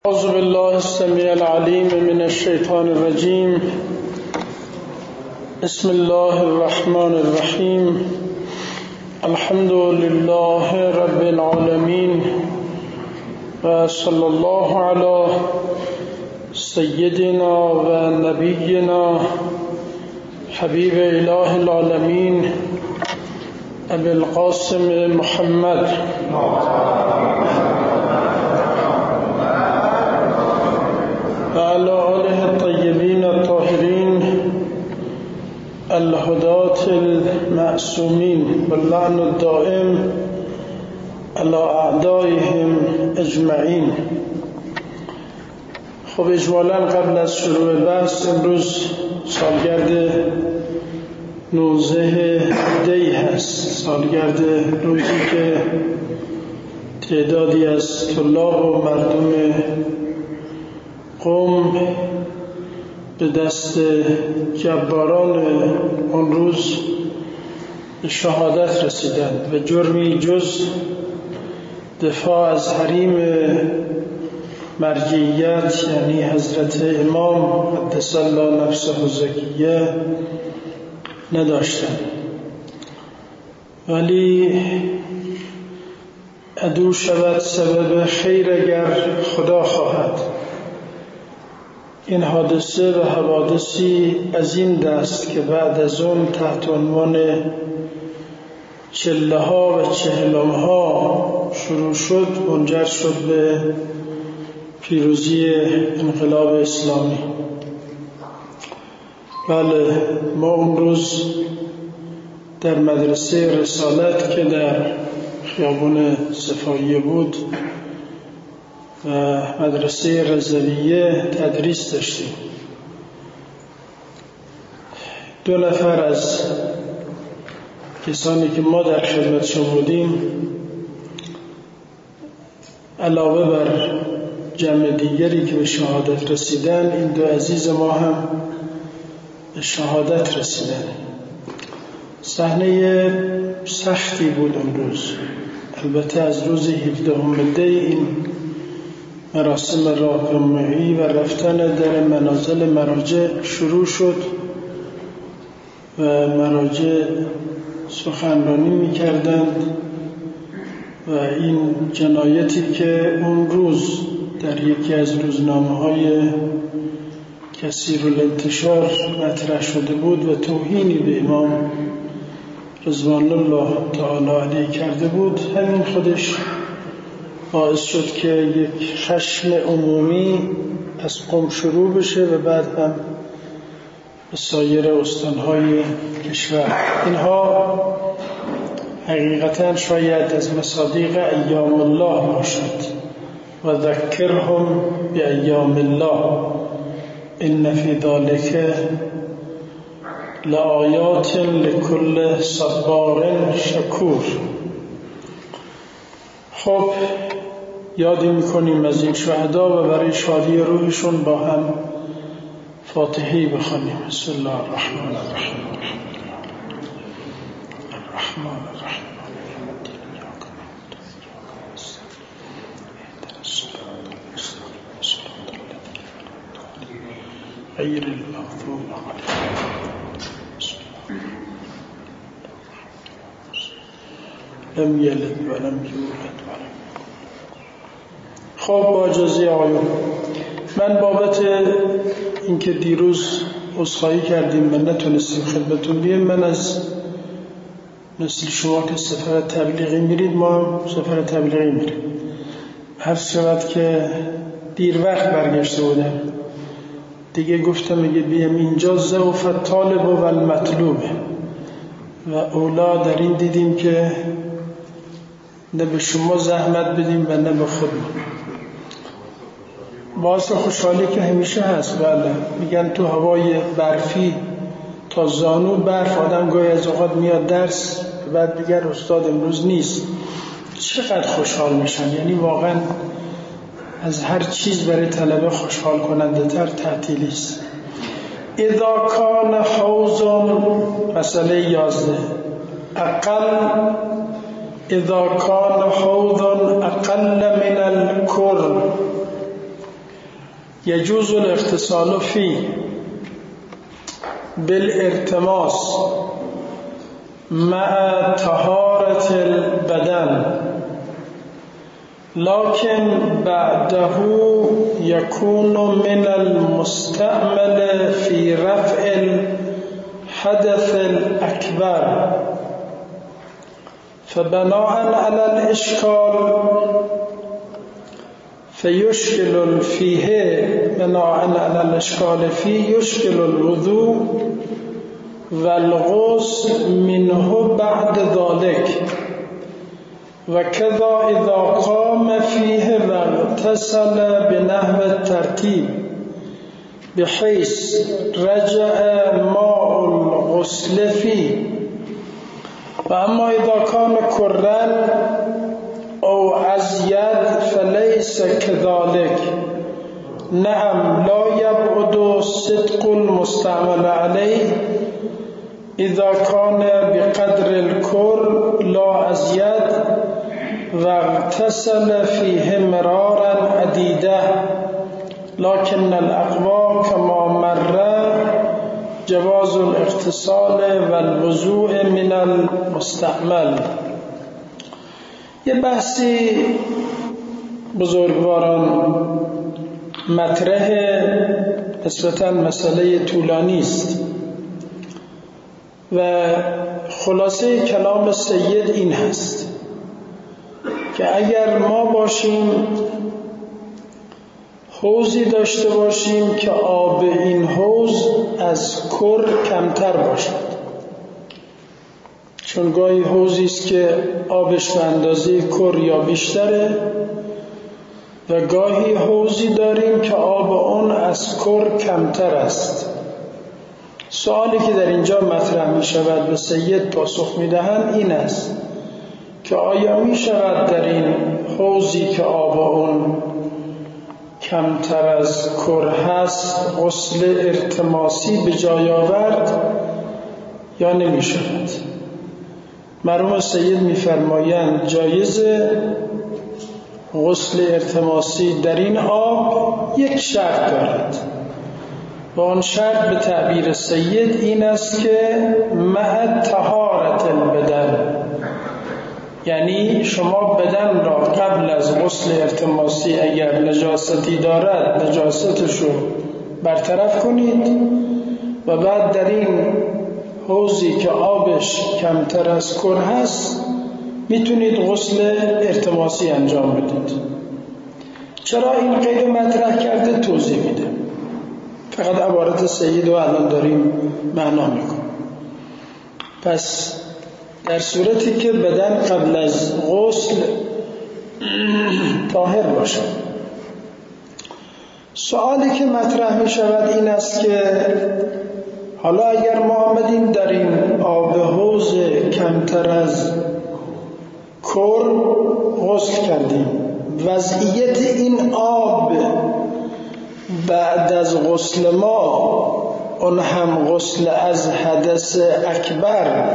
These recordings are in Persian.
أعوذ بالله السميع العليم من الشيطان الرجيم. بسم الله الرحمن الرحيم. الحمد لله رب العالمين وصلى الله على سيدنا ونبينا حبيب إله العالمين أبي القاسم محمد وعلى آله الطيبين الطاهرين الهداة المعصومين واللعن الدائم على أعدائهم أجمعين. خب اجمالا قبل از شروع بحث امروز سالگرد 19 دی هست، سالگرد روزی که تعدادی از طلاب و مردم قوم به دست جباران آن روز به شهادت رسیدند و جرمی جز دفاع از حریم مرجعیت یعنی حضرت امام قدس الله نفسه الزکیه نداشتند. ولی عدو شود سبب خیر اگر خدا خواهد. این حادثه و حوادثی از این دست که بعد از اون تحت عنوان چله ها و چهلم ها شروع شد منجر شد به پیروزی انقلاب اسلامی. بله، ما اون روز در مدرسه رسالت که در خیابان صفاییه بود و مدرسه رضویه تدریس داشتیم. 2 نفر از کسانی که ما در خدمتشون بودیم علاوه بر جمع دیگری که به شهادت رسیدن، این 2 عزیز ما هم به شهادت رسیدن. صحنه سختی بود اون روز. البته از روز 17 دی این مراسم راهنمایی و رفتن در منازل مراجع شروع شد و مراجع سخنرانی می‌کردند و این جنایتی که اون روز در یکی از روزنامه‌های کثیرالانتشار مطرح شده بود و توهینی به امام رضوان الله تعالی علیه کرده بود، همین خودش باعث شد که یک خشم عمومی از قم شروع بشه و بعد هم به سایر استانهای کشور. اینها حقیقتا شاید از مصادیق ایام الله باشد و ذکرهم بایام الله ان فی ذلک لآیات لکل صبار شکور. خب یادی میکنیم از این شهدا و برای شادی روحشون با هم فاتحه‌ای بخوانیم. بسم الله الرحمن الرحیم. الرحمن الرحیم غیر المغضوب لم یلد ولم یولد ولم. خب با اجازه آقایون، من بابت اینکه دیروز عذرخواهی کردیم و نتونستیم خدمتون بیایم، من از مثل شما که سفر تبلیغی میرید، ما سفر تبلیغی میریم. هر شود که دیر وقت برگشته بودم دیگه، گفتم اگه بیام اینجا ضعف الطالب و المطلوب و اولا در این دیدیم که نه به شما زحمت بدیم و نه به خودمون. باعث خوشحالی که همیشه هست. بله، میگن تو هوای برفی تا زانو برف آدم گاهی از اوقات میاد درس بعد دیگر استاد امروز نیست. چقدر خوشحال میشن. یعنی واقعا از هر چیز برای طلبه خوشحال کننده تر تعطیلی است. اذا کان حوض مسئله 11 اقل اذا کان حوض اقل من الکر يجوز الاغتسال فيه بالارتماس مع طهارة البدن، لكن بعده يكون من المستعمل في رفع الحدث الأكبر. فبناء على الإشكال فيشكل فيه يشكل الوضوء والغسل منه بعد ذلك، وكذا إذا قام فيه واغتسل بنحو الترتيب بحيث رجع ماء الغسل فيه. وأما إذا كان كرا أو أزيد فليس كذلك. نعم، لا يبعد صدق المستعمل عليه إذا كان بقدر الكر لا أزيد واغتسل فيه مرارا عديدة، لكن الأقوى كما مر جواز الاغتسال والوضوء من المستعمل. یه بحثی بزرگواران مطرح نسبتاً مسئله طولانی است و خلاصه کلام سید این هست که اگر ما باشیم حوضی داشته باشیم که آب این حوض از کر کمتر باشد، چون گاهی حوضی است که آبش به اندازه کر یا بیشتره و گاهی حوضی داریم که آب اون از کر کمتر است. سوالی که در اینجا مطرح می شود به سید پاسخ می دهند این است که آیا می شود در این حوضی که آب اون کمتر از کر هست غسل ارتماسی به جای آورد یا نمی شود؟ مرحوم سید می فرمایند جایزه غسل ارتماسی در این آب یک شرط دارد و آن شرط به تعبیر سید این است که مع طهارت البدن، یعنی شما بدن را قبل از غسل ارتماسی اگر نجاستی دارد نجاستش رو برطرف کنید و بعد در این حوضی که آبش کمتر از کر هست میتونید غسل ارتماسی انجام بدید. چرا این قید مطرح کرده توضیح میده، فقط عبارت سید رو الان داریم معنا میکنیم. پس در صورتی که بدن قبل از غسل طاهر باشه، سوالی که مطرح می شود این است که حالا اگر ما آمدیم در این آب حوض کمتر از کر غسل کردیم، وضعیت این آب بعد از غسل ما اون هم غسل از حدث اکبر،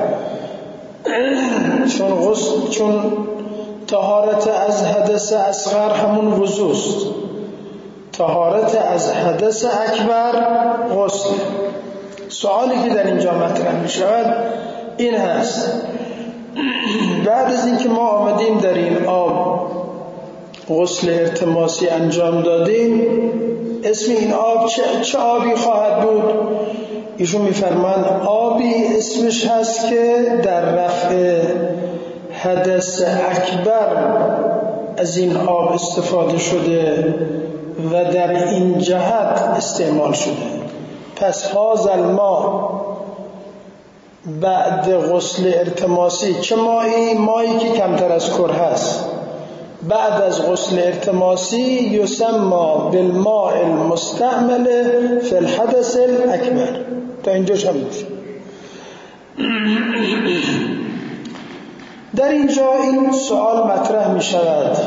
چون طهارت از حدث اصغر همون وضوست، طهارت از حدث اکبر غسل. سوالی که در اینجا مطرح می شود این هست بعد از اینکه ما آمدیم در این آب غسل ارتماسی انجام دادیم، اسم این آب چه آبی خواهد بود؟ ایشون میفرمایند آبی اسمش هست که در رفع حدث اکبر از این آب استفاده شده و در این جهت استعمال شده. پس هذا الماء بعد غسل ارتماسی، چه مایی که کمتر از کر هست، بعد از غسل ارتماسی یسمى بالماء المستعمل فی الحدث الاکبر. تا اینجاش هم میشه. در اینجا این سوال مطرح می شود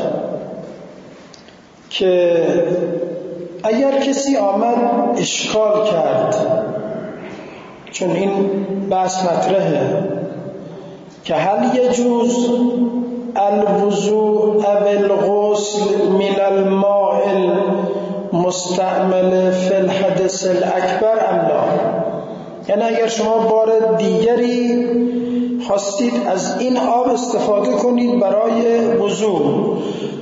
که اگر کسی آمد اشکال کرد، چون این بحث مطرحه که هل یجوز الوضوء بالغسل من الماء مستعمل فی الحدث الاکبر ام لا. یعنی اگر شما بار دیگری خواستید از این آب استفاده کنید برای وضو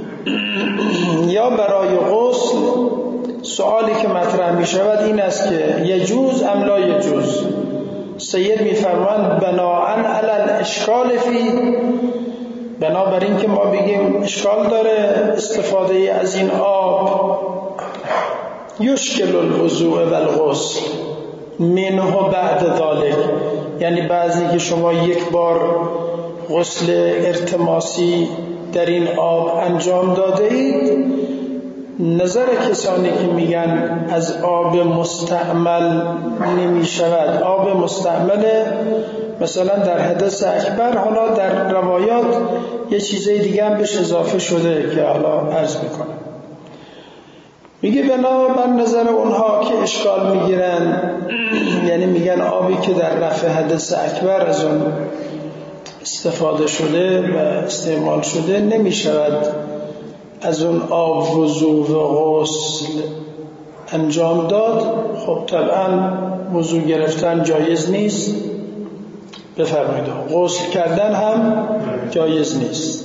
یا برای غسل، سوالی که مطرح می شود این است که یجوز ام لا یجوز. سید می فرمایند بناءً علی الاشکال فی، بنابراین که ما بگیم اشکال داره استفاده از این آب، یشکل الوضوء و الغسل منه بعد ذلك، یعنی بعضی که شما یک بار غسل التماسی در این آب انجام داده اید، نظر کسانی که میگن از آب مستعمل نمی شود، آب مستعمل مثلا در حدث اکبر، حالا در روایات یه چیزای دیگه هم بهش اضافه شده که حالا عرض میکنم. میگه بنابر نظر اونها که اشکال میگیرن، یعنی میگن آبی که در رفع حدث اکبر از اون استفاده شده و استعمال شده نمیشود از اون آب وضو و غسل انجام داد. خب طبعا وضو گرفتن جایز نیست، بفرمایید غسل کردن هم جایز نیست.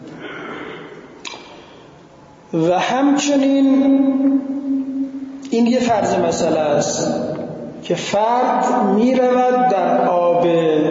و همچنین این یه فرض مسئله است که فرد می رود در آب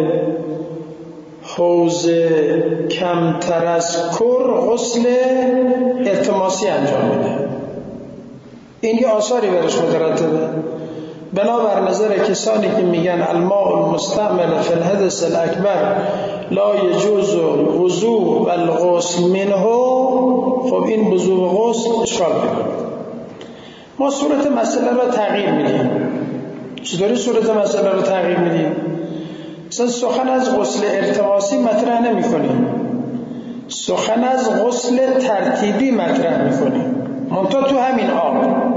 حوض کمتر از کر غسل التماسی انجام میده، این یه آثاری برش مترتبه. بنابر نظر کسانی که میگن الماء المستعمل فی الحدث الاکبر لا یجوز الوضوء والغسل منه، خب این وضوء و غسل اشکال میکنه. ما صورت مسئله را تغییر میدیم. چطوری صورت مسئله را تغییر میدیم؟ مثلا سخن از غسل التماسی مطرح نمی کنیم، سخن از غسل ترتیبی مطرح می کنیم، منتها تو همین آب.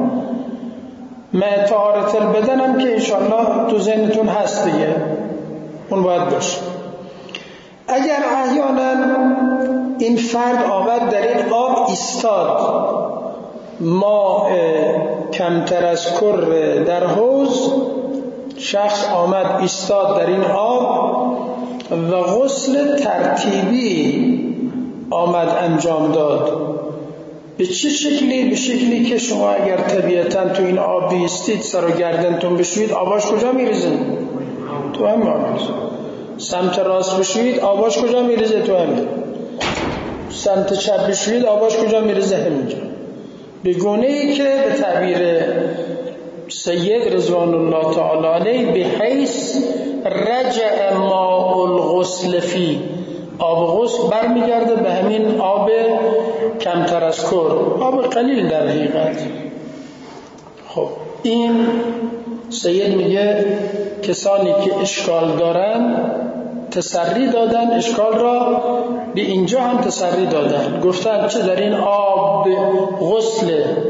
طهارت البدن هم که انشاءالله تو ذهنتون هست دیگه، اون باید باشه. اگر احیانا این فرد آمد در این آب ایستاد، ماء کمتر از کر در حوض، شخص آمد ایستاد در این آب و غسل ترتیبی آمد انجام داد. به چه شکلی؟ به شکلی که شما اگر طبیعتاً تو این آب بیستید، سر و گردنتون بشوید، آباش کجا میریزه؟ تو همین آب میریزه. سمت راست بشوید، آباش کجا میریزه؟ تو همین. سمت چپ بشوید، آباش کجا میریزه؟ همینجا. به گونه‌ای که به تعبیر سید رضوان الله تعالی علیه به حیث رجع ماء الغسل فی، آب غسل برمیگرده به همین آب کمتر از کر، آب قلیل در حقیقت. خب این سید میگه کسانی که اشکال دارن تسری دادن، اشکال را به اینجا هم تسری دادن، گفتن چه در این آب غسل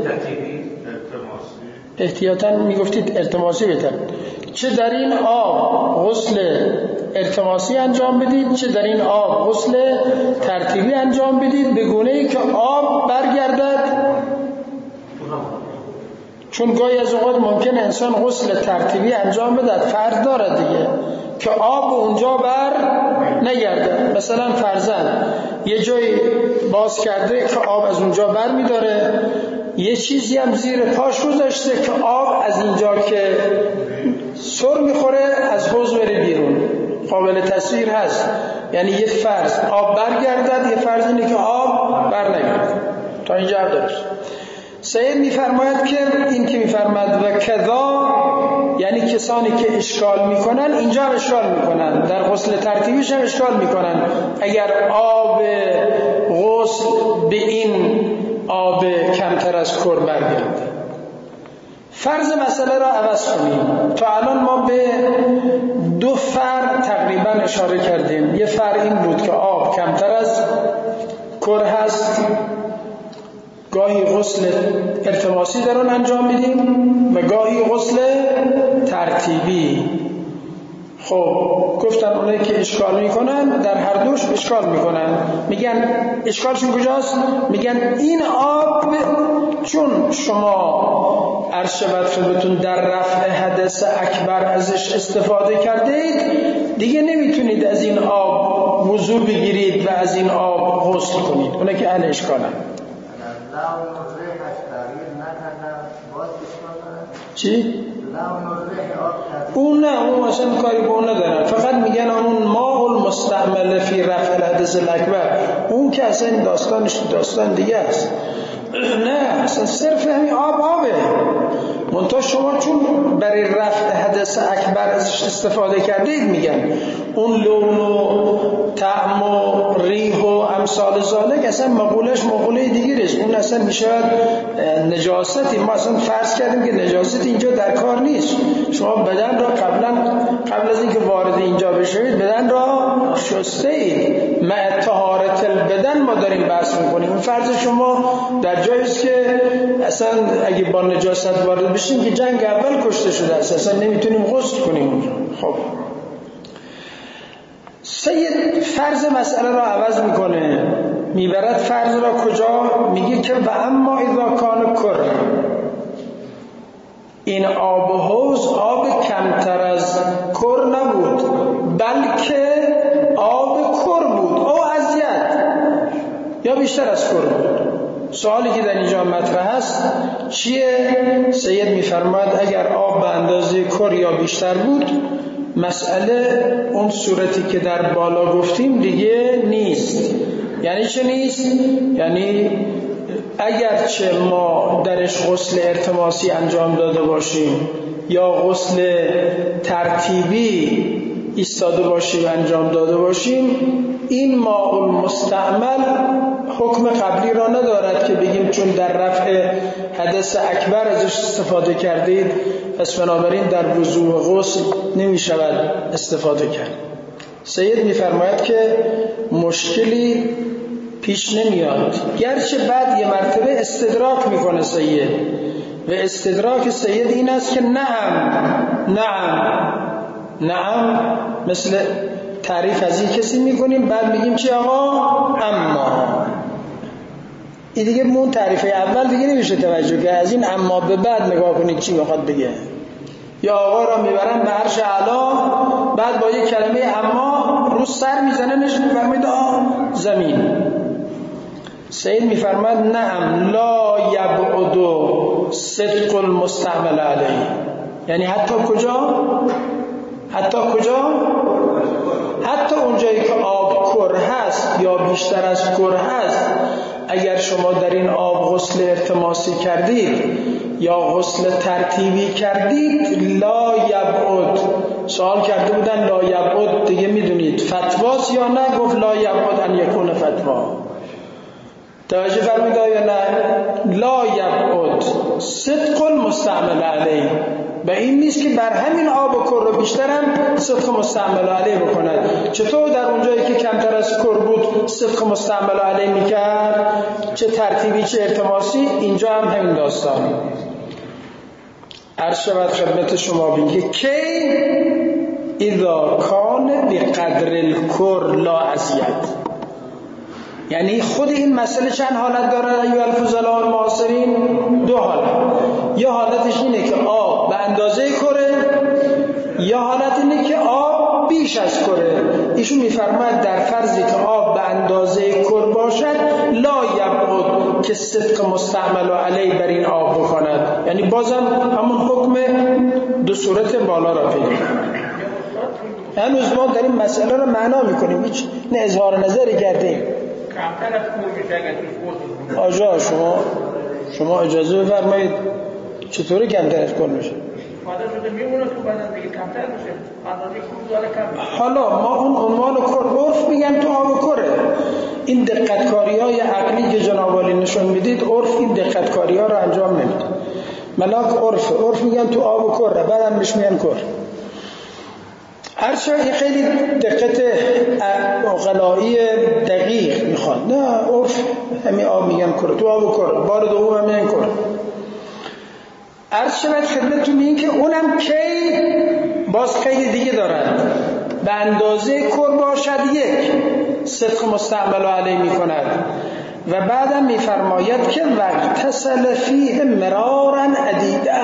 احتیاطاً میگفتید التماسی بهتر، چه در این آب غسل التماسی انجام بدید، چه در این آب غسل ترتیبی انجام بدید، به گونه‌ای که آب برگردد. چون گاهی از اوقات ممکن انسان غسل ترتیبی انجام بده، فرض داره دیگه که آب اونجا بر نگرده. مثلا فرضاً یه جایی باز کرده که آب از اونجا بر میداره، یه چیزی هم زیر پاش گذاشته که آب از اینجا که سر میخوره از حوض بره بیرون. قابل تصویر هست، یعنی یه فرض آب برگردد، یه فرض اینه که آب بر نگرد. تا اینجا دارش سید میفرماید که این که میفرماید و کذا، یعنی کسانی که اشکال میکنن اینجا هم اشکال میکنن، در غسل ترتیبیش هم اشکال میکنن. اگر آب غسل به این آب کمتر از کر برگرده، فرض مسئله را عوض کنیم. تا الان ما به دو فرق تقریبا اشاره کردیم. یه فرق این بود که آب کمتر از کر هست، گاهی غسل التماسی در اون انجام میدیم و گاهی غسل ترتیبی. خب گفتن اونایی که اشکال میکنن در هر دوش اشکال میکنن، میگن اشکالشون کجاست؟ میگن این آب چون شما عرض شود خدمتتون در رفع حدث اکبر ازش استفاده کردید، دیگه نمیتونید از این آب وضو بگیرید و از این آب غسل کنید. اونه که اهل اشکالن. چی؟ اون نه، اون اصلا کاری به اون ندارن، فقط میگن اون ماء المستعمل فی رفع الحدث الاکبر، اون که اصلا داستان دیگه است. نه اصلا صرف همین آبه. منتها شما چون برای رفع حدث اکبر ازش استفاده کردید، میگن اون لون و طعم و ریح و امثال ذالک اصلا مقولش مقوله دیگه است. اون اصلا میشود نجاستی. ما اصلا فرض کردیم که نجاست اینجا در کار نیست. شما بدن را قبل از اینکه وارد اینجا بشوید بدن را شسته اید. مع طهارت البدن ما داریم بحث میکنیم. این فرض شما در جایی است که اصلا اگه با نجاست وارد بشیم که جنگ اول کشته شده است، اصلا نمیتونیم غسل کنیم اونجا. خب سید فرض مسئله را عوض میکنه، میبرد فرض را کجا؟ میگه که و اما اذا کان کر، این آب حوض آب کمتر از کر نبود، بلکه آب کر بود او ازید، یا بیشتر از کر بود. سوالی که در اینجا مطرح است چیه؟ سید میفرماید اگر آب به اندازه کر یا بیشتر بود، مسئله اون صورتی که در بالا گفتیم دیگه نیست. یعنی چه نیست؟ یعنی اگرچه ما درش غسل ارتماسی انجام داده باشیم یا غسل ترتیبی ایستاده باشیم انجام داده باشیم، این ماء المستعمل حکم قبلی را ندارد که بگیم چون در رفع حدث اکبر ازش استفاده کردید پس بنابراین در وضو و غسل نمی شود استفاده کرد. سید می فرماید که مشکلی پیش نمیاد، گرچه بعد یه مرتبه استدراک میکنه سید، و استدراک سید این است که نعم مثل تعریف از این کسی میکنیم، بعد میگیم چی آقا؟ اما این دیگه مون تعریفه اول دیگه نمیشه توجه که از این اما به بعد نگاه کنید چی میخواد بگه. یا آقا را میبرن به عرش اعلا، بعد با یک کلمه اما رو سر میزننش، میفرمید زمین. سید میفرماد نعم لا یبعد صدق المستعمل علیه. یعنی حتی کجا؟ حتی اونجایی که آب کر هست یا بیشتر از کر هست، اگر شما در این آب غسل ارتماسی کردید یا غسل ترتیبی کردید، لا یبعد. سوال کرده بودن لا یبعد دیگه میدونید فتواست یا نه؟ گفت لا یبعد ان یکون فتوا. توجه فرمید یا نه؟ لا یبعد صدق المستعمل علیه، و این نیست که بر همین آب و کر رو بیشترم صدق مستعمل علیه بکند. چطور در اونجایی که کمتر از کر بود صدق مستعمل علیه میکرد، چه ترتیبی چه ارتماسی، اینجا هم همین داستان. عرض شود خدمت شما بگه که اذا کان بقدر الکر لا ازید. یعنی خود این مسئله چند حالت داره ایها الفضلاء المعاصرین؟ دو حالت. یه حالتش اینه که آب به اندازه کره، یا حالت اینه که آب بیش از کره. ایشون میفرماید در فرضی که آب به اندازه کر باشد لا یبعد که صدق مستعمل علیه بر این آب بکند. یعنی بازم همون حکم دو صورت بالا را پیدا. هنوز ما داریم مسئله را معنا میکنیم، هیچ نه اظهار نظری کردیم. آجا شما اجازه بفرمایید چطوری کمتر از کل میشه؟ حالا ما اون عنوان کر عرف میگم تو آب کره. این دقتکاری های عقلی که جناب عالی نشون میدید، عرف این دقتکاری ها رو انجام نمیده. ملاک عرف میگن تو آب کره، بعدم بهش میگن کر. هرچه این خیلی دقت عقلایی دقیق میخواد. نه عرف همین آب میگن کره، تو آب کره، بار دوم هم میگن کره. عرض شود خدمتتون این که اونم کی باز خیلی دیگه دارد. به اندازه کر باشد یک صدق مستعمل علیه می کند، و بعدم میفرماید که واغتسل فیه مرارا عدیدا،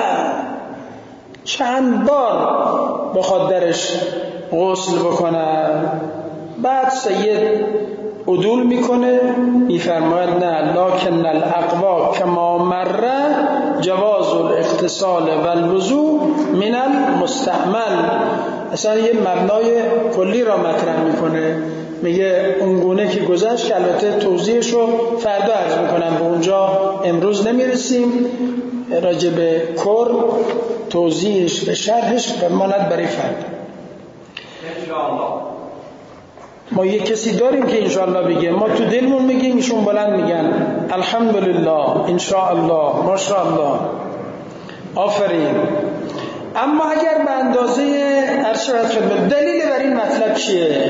چند بار بخواد درش غسل بکنه. بعد سید عدول میکنه، میفرماید نه لکن الاقوا کما مر جواز الاغتسال و الوضوء من المستعمل. اصلا یه مبنای کلی را مطرح میکنه، میگه اونگونه که گذشت که البته توضیحشو فردا عرض میکنم، به اونجا امروز نمیرسیم، راجع به کر توضیحش به شرحش بماند برای فردا انشاءالله. ما یه کسی داریم که انشاءالله بگه، ما تو دلمون میگیم ایشون بلند میگن الحمدلله انشاءالله ماشاءالله آفرین. اما اگر به اندازه ارشد خدمت دلیل بر این مطلب چیه؟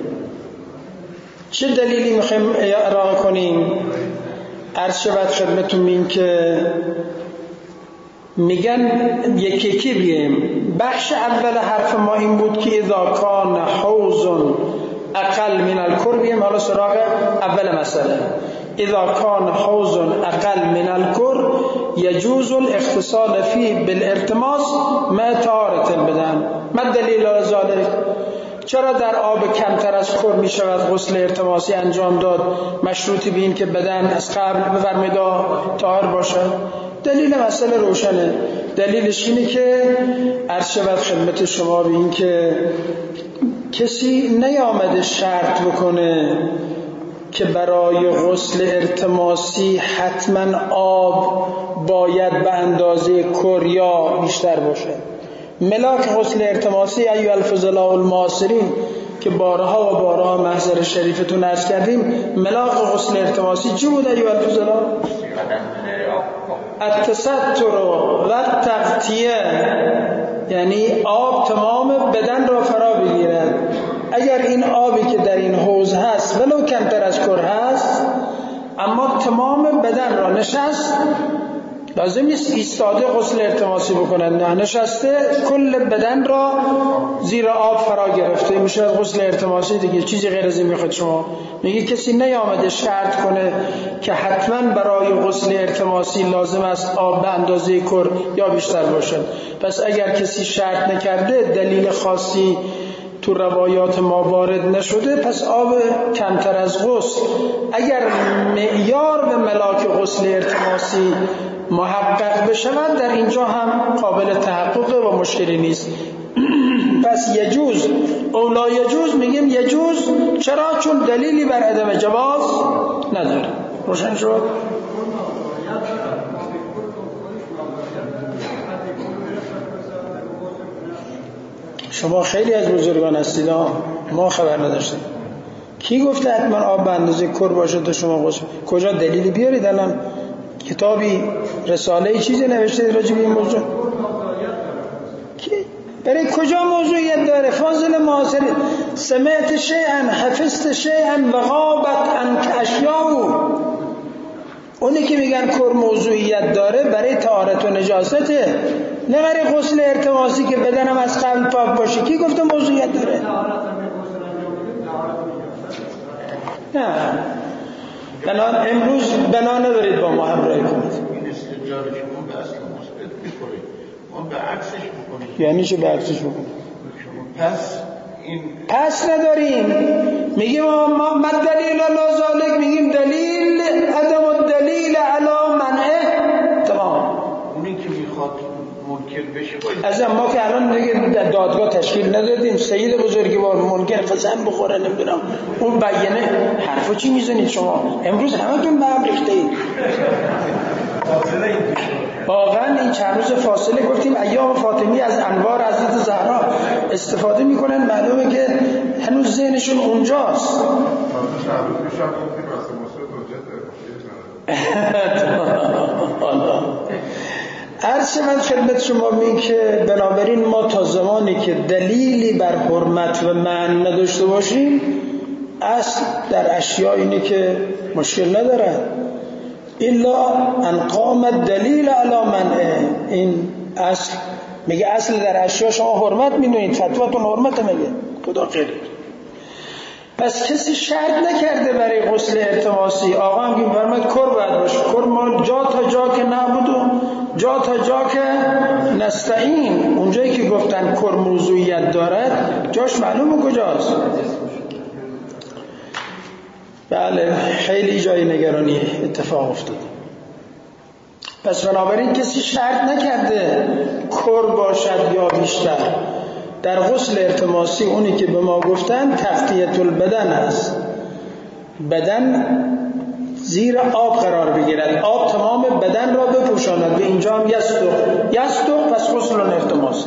چه دلیلی میخوایم ارائه کنیم؟ ارشد خدمتون میگن که میگن یکی یکی بگیم. بخش اول حرف ما این بود که اذا کان حوض اقل من الکر، بگیم حالا سراغ اول مسئله. اذا کان حوض اقل من الکر یجوز الاغتسال فيه بالارتماس مع طهارة البدن. ما دلیل على ذلك؟ چرا در آب کمتر از کر می شود غسل ارتماسی انجام داد مشروطی به این که بدن از قبل بفرمایید طاهر باشد؟ دلیل مسئله روشنه. دلیلش اینه که عرض شود خدمت شما به این که کسی نیامده شرط بکنه که برای غسل ارتماسی حتما آب باید به اندازه کر یا بیشتر باشه. ملاک غسل ارتماسی ایو الفضلاء المعاصرین که بارها و بارها محضر شریفتون عرض کردیم، ملاک غسل ارتماسی چی بود ایو الفضلاء؟ التستر و التغطیه، یعنی آب تمام بدن را فرا بگیرد. اگر این آبی که در این حوض هست ولو کمتر از کر هست اما تمام بدن را نشست، لازم نیست ایستاده غسل ارتماسی بکنن، نه نشسته کل بدن را زیر آب فرا گرفته میشه غسل ارتماسی دیگه. چیزی غیر از این میخواد شما؟ میگه کسی نیامده شرط کنه که حتما برای غسل ارتماسی لازم است آب به اندازه کر یا بیشتر باشد. پس اگر کسی شرط نکرده، دلیل خاصی تو روایات ما وارد نشده، پس آب کمتر از غسل اگر معیار و ملاک غسل ارتماسی محقق بشود در اینجا هم قابل تحقق و مشکلی نیست. پس یجوز اولا یجوز، میگیم یجوز. چرا؟ چون دلیلی بر عدم جواز نداره. روشن شد؟ شما خیلی از بزرگان هستید، ما خبر نداشتیم. کی گفته حتما آب به اندازه کر باشه تا شما غسل؟ کجا دلیلی بیارید؟ الان کتابی رساله چیزی نوشته راجع به این موضوع؟ کی؟ برای کجا موضوعیت داره؟ فاضل معاصر سمعت شیئا حفظت شیئا و غابت عنک اشیاء. اونی که میگن کر موضوعیت داره برای طهارت و نجاسته، نه برای غسل ارتماسی که بدنم از قبل پاک باشه. کی گفته موضوعیت داره؟ نه بنان امروز بنا ندارید با ما همراهی کنید. این استدلال شما به اصل مثبت می‌خوره، ما به عکسش می‌کنیم. یعنی چه به عکسش بکنیم؟ پس نداریم. میگیم ما دلیل علی ذالک، میگیم دلیل عدم الدلیل علی منعه. تمام. اونی که میخواد منکر بشه از ما که الان دیگه دادگاه تشکیل ندادیم، سید بزرگوار منکر قسم بخوره نمیدونم اون بیانه حرفا چی میزنید شما؟ امروز همتون به هم ریختید. واقعا این چند روز فاصله گفتیم ایام فاطمی از انوار حضرت زهرا استفاده میکنن، معلومه که هنوز ذهنشون اونجاست. عرض من خدمت شما میگم که بنابراین ما تا زمانی که دلیلی بر حرمت و معنی نداشته باشیم، اصل در اشیاء اینه که مشکل نداره الا ان قام الدلیل علی منعه. این اصل میگه اصل در اشیاء شما حرمت میدونید، فتواتون حرمت میگه، خدا خیر. پس کسی شرط نکرده برای غسل ارتماسی. آقا هم که فرماید کر باید باشه. کر ما جا تا جا که نبودو جا تا جا که نستعین. اونجایی که گفتن کر موضوعیت دارد جاش معلومه کجاست. بله خیلی جای نگرانی اتفاق افتاده. پس بنابراین کسی شرط نکرده کر باشد یا بیشتر. در غسل ارتماسی اونی که به ما گفتن تغطیه البدن است. بدن زیر آب قرار بگیرد، آب تمام بدن را بپوشاند. به اینجا هم یستق پس غسل ارتماسی.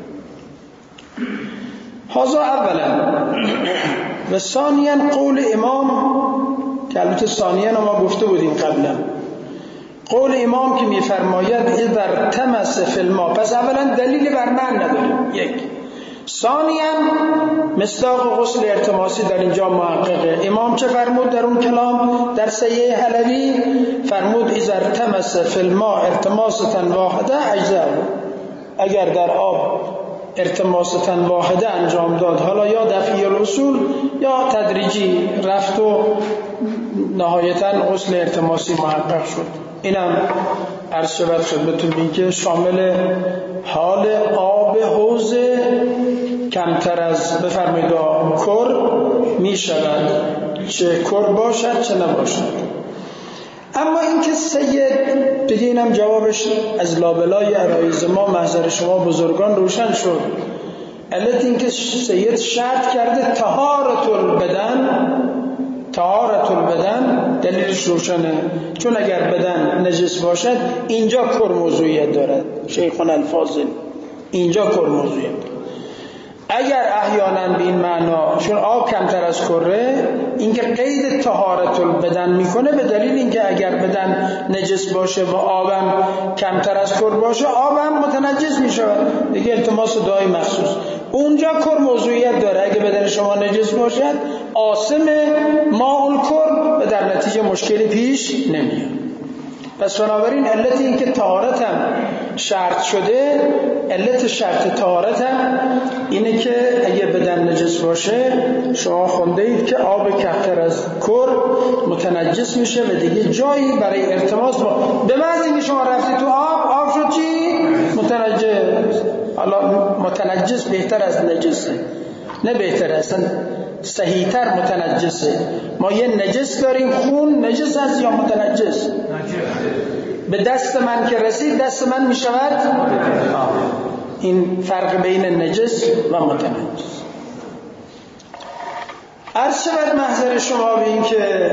هذا اولا. و ثانیا قول امام که البته ثانیا ما گفته بودیم قبلا، قول امام که میفرماید اذا ارتمس فی الماء. پس اولا دلیل بر من نداریم. یک. ثانیا مصداق غسل ارتماسی در اینجا محققه. امام چه فرمود در اون کلام در صحیح حلوی؟ فرمود اذا ارتمس فی الماء ارتماسة واحده اجزاء. اگر در آب ارتماسة واحده انجام داد، حالا یا دفعی الاصول یا تدریجی رفت و نهایتا غسل ارتماسی محقق شد. اینم عرض شود خدمتتون این که شامل حال آب حوض کمتر از بفرمایید کر می شود، چه کر باشد چه نباشد. اما این که سید دیگه اینم جوابش از لابلای عرایض ما محضر شما بزرگان روشن شد. علت این که سید شرط کرده طهارت البدن دلیلش روشنه، چون اگر بدن نجس باشد اینجا کر موضوعیت دارد. شیخنا الفاضل اینجا کر موضوعیت دارد. اگر احیانا به این معنا چون آب کمتر از کره، این که قید طهارت البدن میکنه به دلیل اینکه اگر بدن نجس باشه و آبم کمتر از کر باشه آبم متنجس میشود دیگه. التماس دعای مخصوص اونجا کر موضوعیت داره. اگه بدن شما نجس باشد آسم ماء الکر و در نتیجه مشکلی پیش نمیاد. پس بنابراین علت این که طهارت هم شرط شده، علت شرط طهارت هم اینه که اگه بدن نجس باشه شما خونده اید که آب کمتر از کر متنجس میشه و دیگه جایی برای ارتماس به محض اینکه شما رفتی تو آب شد چی؟ متنجس. حالا متنجس بهتر از نجسه، نه بهتر اصلا صحیح‌تر متنجسه. ما یه نجس داریم، خون نجس است یا متنجس؟ به دست من که رسید دست من می شود. این فرق بین نجس و متنجس. عرض شود محضر شما به این که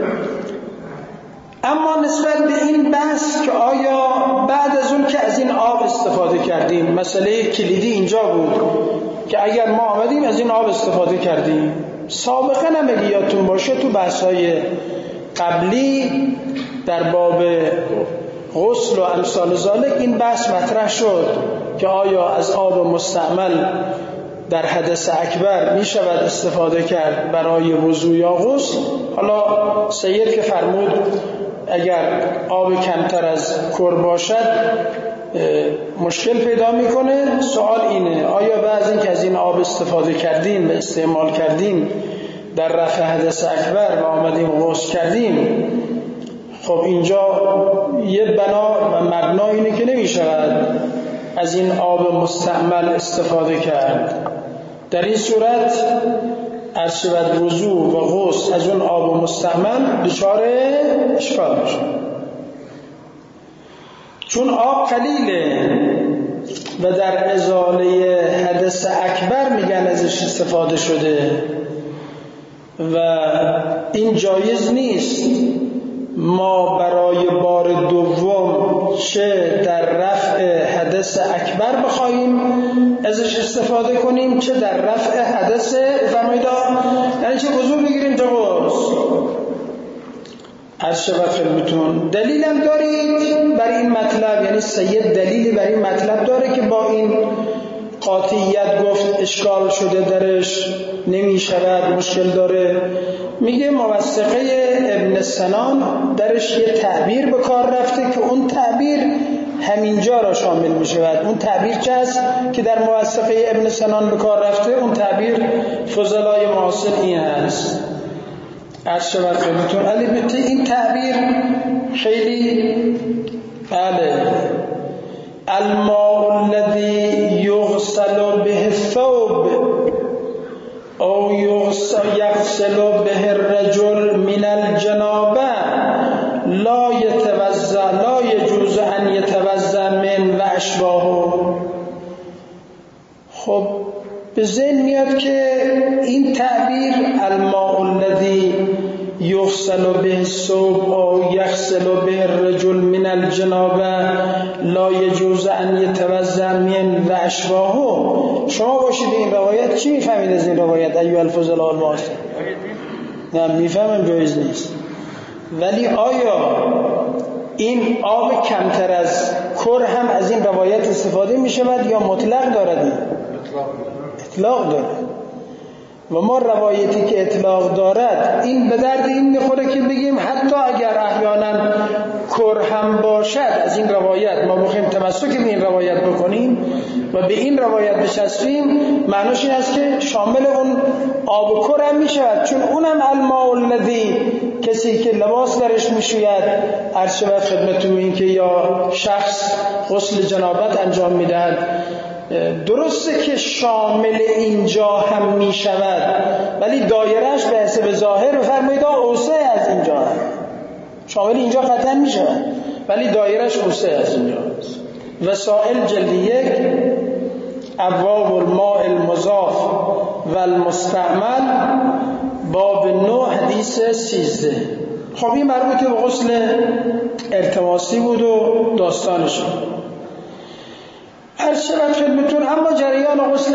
اما نسبت به این بحث که آیا بعد از اون که از این آب استفاده کردیم، مسئله کلیدی اینجا بود که اگر ما آمدیم از این آب استفاده کردیم، سابقا هم اگه یادتون باشه تو بحث‌های قبلی در باب غسل و امثال ذالک این بحث مطرح شد که آیا از آب مستعمل در حدث اکبر می شود استفاده کرد برای وضو یا غسل. حالا سید که فرمود اگر آب کمتر از کر باشد مشکل پیدا میکنه. سوال اینه آیا بعد از این که از این آب استفاده کردیم و استعمال کردیم در رفع حدث اکبر و آمدیم غسل کردیم، خب اینجا یه بنا و مبنا اینه که نمی شود از این آب مستعمل استفاده کرد. در این صورت عرض شود وضو و غسل از اون آب مستعمل دچار اشکال میشه، چون آب قلیله و در ازاله حدث اکبر میگن ازش استفاده شده و این جایز نیست ما برای بار دوم چه در رفع حدث اکبر بخواهیم ازش استفاده کنیم چه در رفع حدث فرمایید، یعنی چه وضو بگیریم چه غسل. عرض شود خدمتتون دلیلم دارید برای این مطلب، یعنی سید دلیلی برای این مطلب داره که با این قاطعیت گفت اشکال شده درش نمی شود مشکل داره. میگه موثقه ابن سنان درش یه تعبیر به کار رفته که اون تعبیر همینجا را شامل می شود. اون تعبیر چه است که در موثقه ابن سنان به کار رفته؟ اون تعبیر فضلای معاصر این است. عرض شود خدمتتون البته این تعبیر خیلی بله الماء الذي يغسل به الثوب او يغسل به الرجل من الجنابه لا يجوز ان يتوضا من و اشباهه. خب به ذهن میاد که این تعبیر الماء الذي یغسل به الثوب او یغسل به الرجل من الجنابه لا یجوز ان یتوضا من و اشباهه. شما باشید این روایت چی میفهمید از این روایت ایها الفضلاء المعاصر؟ نه میفهمم جایز نیست، ولی آیا این آب کمتر از کر هم از این روایت استفاده می شود یا مطلق دارد؟ اطلاق دارد. و ما روایتی که اطلاق دارد این به درد این میخوره که بگیم حتی اگر احیانا کر هم باشد از این روایت ما بخوایم تمسک به این روایت بکنیم و به این روایت بچسبیم، معناش این است که شامل اون آب کر هم میشود، چون اونم الماء الذی کسی که لباس درش میشوید عرض شود خدمتتون این که یا شخص غسل جنابت انجام میدهد، درسته که شامل اینجا هم می شود ولی دایرهش به حسب ظاهر بفرمایید اوسع از اینجا هم. شامل اینجا قطعا می شود ولی دایرهش اوسع از اینجا است. وسائل جلد 1 ابواب الماء المضاف و المستعمل باب 9 حدیث 13. خب این مربوط به غسل ارتماسی بود و داستانش. عرض شود خدمتتون اما جریان غسل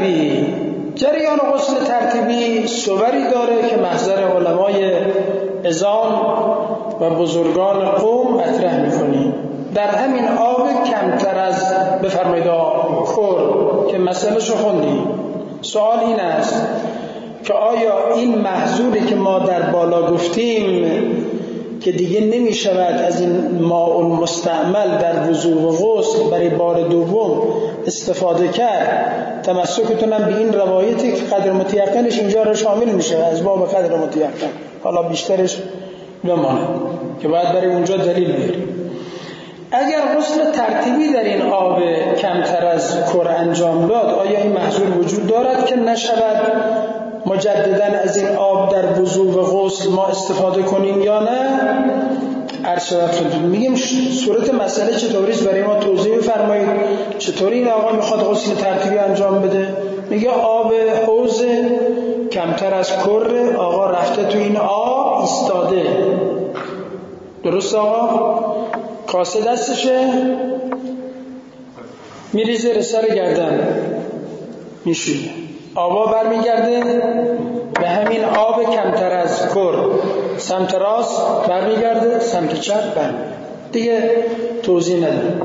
ترتیبی صوری داره که محضر علمای اذان و بزرگان قوم مطرح می‌کنیم. در همین آب کمتر از بفرمایید کر که مسئله‌شو خوندیم، سوال این است که آیا این محظوری که ما در بالا گفتیم که دیگه نمی شود از این ماء مستعمل در وضو و غسل برای بار دوم استفاده کرد، تمسکتونم به این روایتی که قدر متیقنش اینجا را شامل می شود از باب قدر متیقن، حالا بیشترش بمانه که باید برای اونجا دلیل بیاریم. اگر غسل ترتیبی در این آب کمتر از کر انجام داد، آیا این محظور وجود دارد که نشود مجدداً از این آب در وضو و غسل ما استفاده کنیم یا نه؟ عرض شود خدمتتون میگیم صورت مسئله چطوریست برای ما توضیح بفرمایید. چطوری این آقا میخواد غسل ترتیبی انجام بده؟ میگه آب حوض کمتر از کر، آقا رفته تو این آب ایستاده، درست آقا؟ کاسه دستشه میریزه رو سر گردن میشویه، آبا برمیگرده به همین آب کمتر از کر، سمت راست برمیگرده سمت چپ برمیگرده، دیگه توضیح ندارم.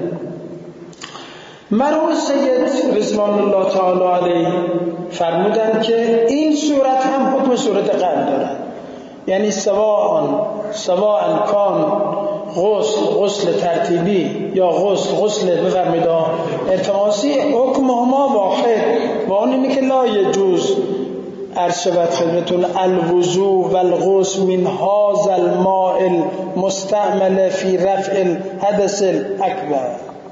مرحوم سید رضوان الله تعالی علیه فرمودند که این صورت هم حکم صورت قبل دارد، یعنی سواء کان غسل ترتیبی یا غسل بفرمایید التماسی، حکمهما واحد و اون اینه که لا یجوز عرض شود خدمتتون الوضو و الغسل من هذا الماء المستعمل فی رفع الحدث الاکبر.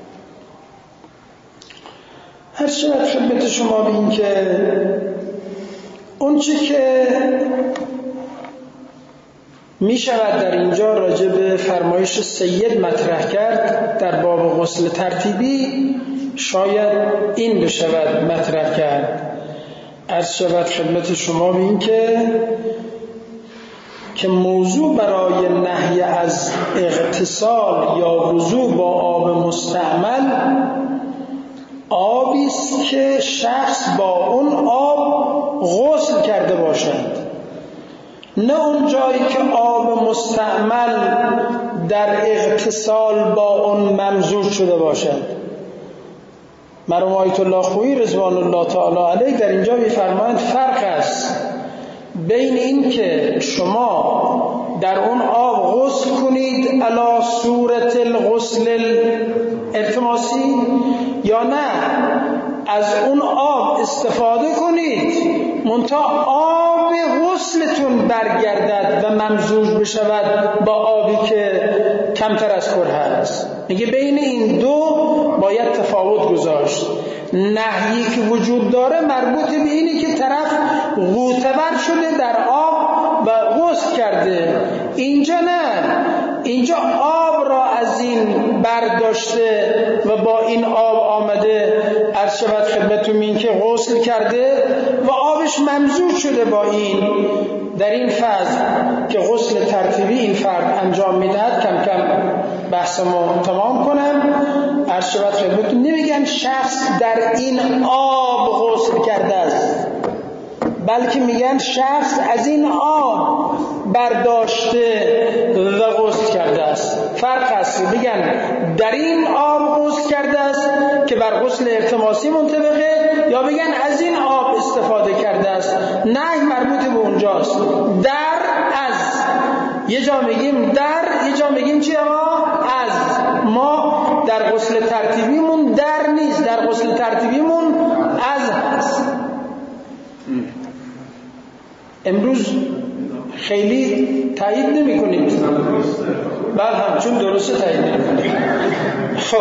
عرض شود خدمت شما به این که اون چی که می شود در اینجا راجع به فرمایش سید مطرح کرد در باب غسل ترتیبی، شاید این بشود مطرح کرد. عرض شود خدمت شما به این که موضوع برای نهی از اغتسال یا وضو با آب مستعمل آبی است که شخص با اون آب غسل کرده باشد، نه اون جایی که آب مستعمل در اغتسال با اون ممزوج شده باشد. مرحوم آیت الله خویی رضوان الله تعالی علیه در اینجا می‌فرمایند فرق است بین این که شما در اون آب غسل کنید علی صورت الغسل الالتماسی، یا نه از اون آب استفاده کنید منتها آب غسلتون برگردد و ممزوج بشود با آبی که کمتر از کره است. میگه بین این دو باید تفاوت گذاشت. نهیی که وجود داره مربوط به اینی که طرف غوطه‌ور شده در آب و غسل کرده. اینجا نه، اینجا آب را از این برداشته و با این آب آمده عرض شود خدمتتون این که غسل کرده و آبش ممزوج شده با این. در این فاز که غسل ترتیبی این فرد انجام میدهد، کم کم بحثمو تمام کنم، عرض شود خدمتتون نمیگن شخص در این آب غسل کرده است، بلکه میگن شخص از این آب برداشته و غسل کرده است. فرق هست، بگن در این آب غسل کرده است که بر غسل التماسی منطبقه، یا بگن از این آب استفاده کرده است. نه، مربوط به اونجاست. در از یه جا میگیم در، یه جا میگیم چی آقا؟ از. ما در غسل ترتیبیمون در نیست، در غسل ترتیبیمون از هست. امروز خیلی تایید نمی کنیم، بعد همچون درسته تایید نمی کنیم. خب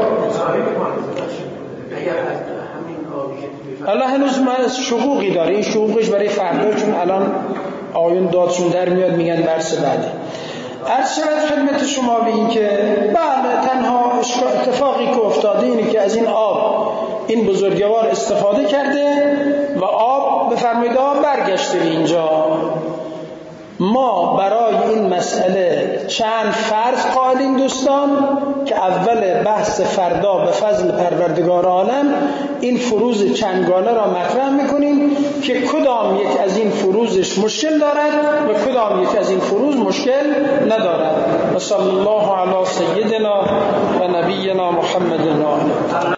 الله هنوز ما شقوقی داره، این شقوقش برای فردا، چون الان آیون دادشون در میاد میگن درس بعدی. عرض شود خدمت شما به این که بله، تنها اتفاقی که افتاده اینه که از این آب این بزرگوار استفاده کرده و آب بفرمایید آب برگشته به اینجا. ما برای این مسئله چند فرض قائلیم دوستان که اول بحث فردا به فضل پروردگار عالم این فروض چندگانه را مطرح میکنیم که کدام یک از این فروضش مشکل دارد و کدام یک از این فروض مشکل ندارد. و صلی الله علی سیدنا و نبینا محمد.